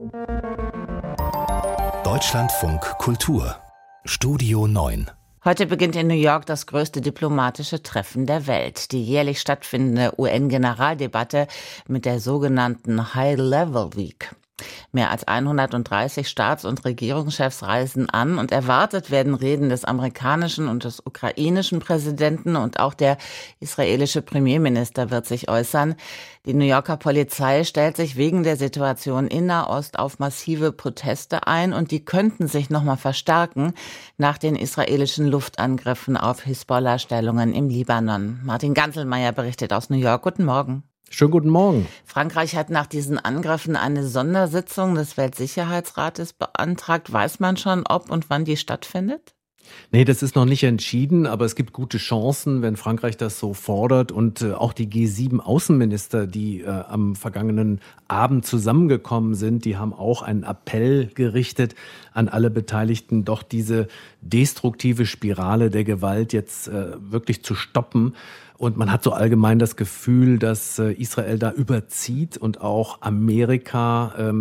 Deutschlandfunk Kultur Studio 9. Heute beginnt in New York das größte diplomatische Treffen der Welt, die jährlich stattfindende UN-Generaldebatte mit der sogenannten High-Level Week. Mehr als 130 Staats- und Regierungschefs reisen an und erwartet werden Reden des amerikanischen und des ukrainischen Präsidenten und auch der israelische Premierminister wird sich äußern. Die New Yorker Polizei stellt sich wegen der Situation in Nahost auf massive Proteste ein und die könnten sich nochmal verstärken nach den israelischen Luftangriffen auf Hisbollah-Stellungen im Libanon. Martin Ganselmeier berichtet aus New York. Guten Morgen. Schönen guten Morgen. Frankreich hat nach diesen Angriffen eine Sondersitzung des Weltsicherheitsrates beantragt. Weiß man schon, ob und wann die stattfindet? Nee, das ist noch nicht entschieden, aber es gibt gute Chancen, wenn Frankreich das so fordert. Und auch die G7-Außenminister, die am vergangenen Abend zusammengekommen sind, die haben auch einen Appell gerichtet an alle Beteiligten, doch diese destruktive Spirale der Gewalt jetzt wirklich zu stoppen. Und man hat so allgemein das Gefühl, dass Israel da überzieht und auch Amerika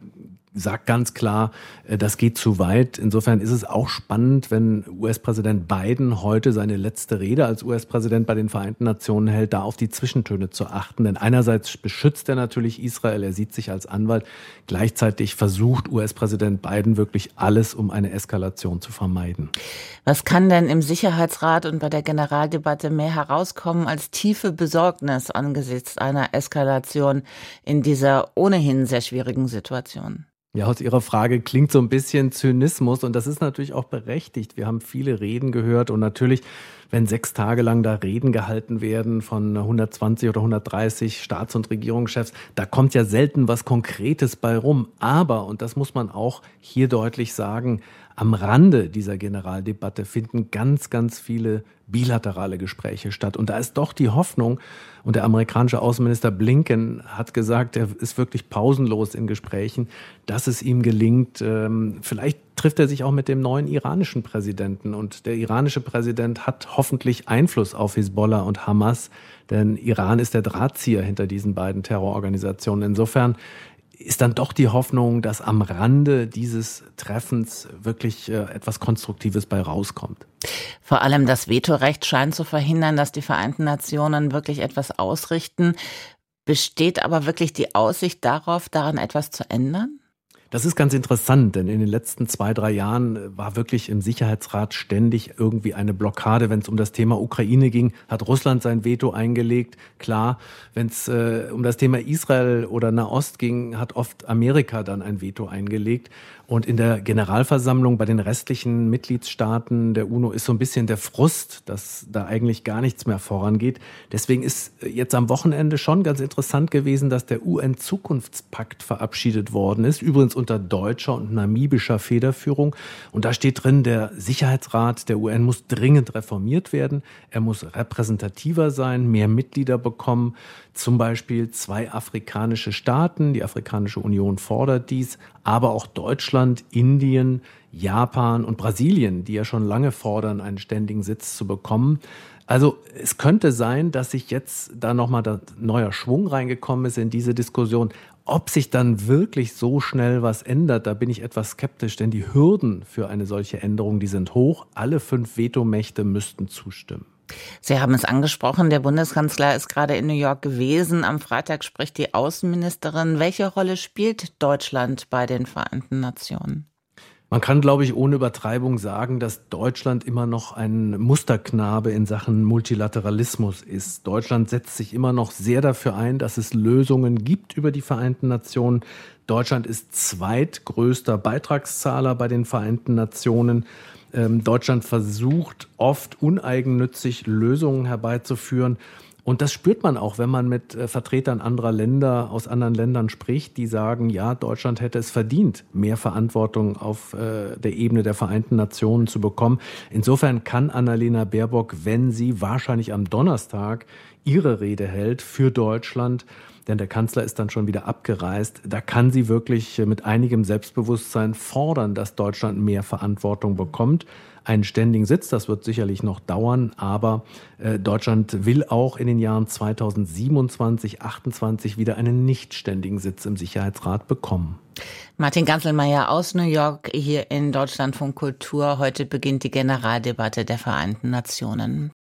sagt ganz klar, das geht zu weit. Insofern ist es auch spannend, wenn US-Präsident Biden heute seine letzte Rede als US-Präsident bei den Vereinten Nationen hält, da auf die Zwischentöne zu achten. Denn einerseits beschützt er natürlich Israel, er sieht sich als Anwalt. Gleichzeitig versucht US-Präsident Biden wirklich alles, um eine Eskalation zu vermeiden. Was kann denn im Sicherheitsrat und bei der Generaldebatte mehr herauskommen als tiefe Besorgnis angesichts einer Eskalation in dieser ohnehin sehr schwierigen Situation? Ja, aus Ihrer Frage klingt so ein bisschen Zynismus und das ist natürlich auch berechtigt. Wir haben viele Reden gehört und natürlich, wenn 6 Tage lang da Reden gehalten werden von 120 oder 130 Staats- und Regierungschefs, da kommt ja selten was Konkretes bei rum. Aber, und das muss man auch hier deutlich sagen, am Rande dieser Generaldebatte finden ganz, ganz viele bilaterale Gespräche statt. Und da ist doch die Hoffnung, und der amerikanische Außenminister Blinken hat gesagt, er ist wirklich pausenlos in Gesprächen, dass es ihm gelingt. Vielleicht trifft er sich auch mit dem neuen iranischen Präsidenten. Und der iranische Präsident hat hoffentlich Einfluss auf Hisbollah und Hamas, denn Iran ist der Drahtzieher hinter diesen beiden Terrororganisationen. Insofern ist dann doch die Hoffnung, dass am Rande dieses Treffens wirklich etwas Konstruktives bei rauskommt. Vor allem das Vetorecht scheint zu verhindern, dass die Vereinten Nationen wirklich etwas ausrichten. Besteht aber wirklich die Aussicht darauf, daran etwas zu ändern? Das ist ganz interessant, denn in den letzten 2-3 Jahren war wirklich im Sicherheitsrat ständig irgendwie eine Blockade. Wenn es um das Thema Ukraine ging, hat Russland sein Veto eingelegt. Klar, wenn es um das Thema Israel oder Nahost ging, hat oft Amerika dann ein Veto eingelegt. Und in der Generalversammlung bei den restlichen Mitgliedstaaten der UNO ist so ein bisschen der Frust, dass da eigentlich gar nichts mehr vorangeht. Deswegen ist jetzt am Wochenende schon ganz interessant gewesen, dass der UN-Zukunftspakt verabschiedet worden ist. Übrigens unter deutscher und namibischer Federführung. Und da steht drin, der Sicherheitsrat der UN muss dringend reformiert werden. Er muss repräsentativer sein, mehr Mitglieder bekommen. Zum Beispiel 2 afrikanische Staaten. Die Afrikanische Union fordert dies. Aber auch Deutschland, Indien, Japan und Brasilien, die ja schon lange fordern, einen ständigen Sitz zu bekommen. Also es könnte sein, dass sich jetzt da nochmal neuer Schwung reingekommen ist in diese Diskussion. Ob sich dann wirklich so schnell was ändert, da bin ich etwas skeptisch, denn die Hürden für eine solche Änderung, die sind hoch. Alle 5 Vetomächte müssten zustimmen. Sie haben es angesprochen, der Bundeskanzler ist gerade in New York gewesen. Am Freitag spricht die Außenministerin. Welche Rolle spielt Deutschland bei den Vereinten Nationen? Man kann, glaube ich, ohne Übertreibung sagen, dass Deutschland immer noch ein Musterknabe in Sachen Multilateralismus ist. Deutschland setzt sich immer noch sehr dafür ein, dass es Lösungen gibt über die Vereinten Nationen. Deutschland ist zweitgrößter Beitragszahler bei den Vereinten Nationen. Deutschland versucht oft uneigennützig Lösungen herbeizuführen. Und das spürt man auch, wenn man mit Vertretern anderer Länder, aus anderen Ländern spricht, die sagen, ja, Deutschland hätte es verdient, mehr Verantwortung auf der Ebene der Vereinten Nationen zu bekommen. Insofern kann Annalena Baerbock, wenn sie wahrscheinlich am Donnerstag ihre Rede hält für Deutschland, denn der Kanzler ist dann schon wieder abgereist, da kann sie wirklich mit einigem Selbstbewusstsein fordern, dass Deutschland mehr Verantwortung bekommt. Einen ständigen Sitz, das wird sicherlich noch dauern, aber Deutschland will auch in den Jahren 2027, 2028 wieder einen nicht ständigen Sitz im Sicherheitsrat bekommen. Martin Ganzelmeier aus New York hier in Deutschlandfunk Kultur. Heute beginnt die Generaldebatte der Vereinten Nationen.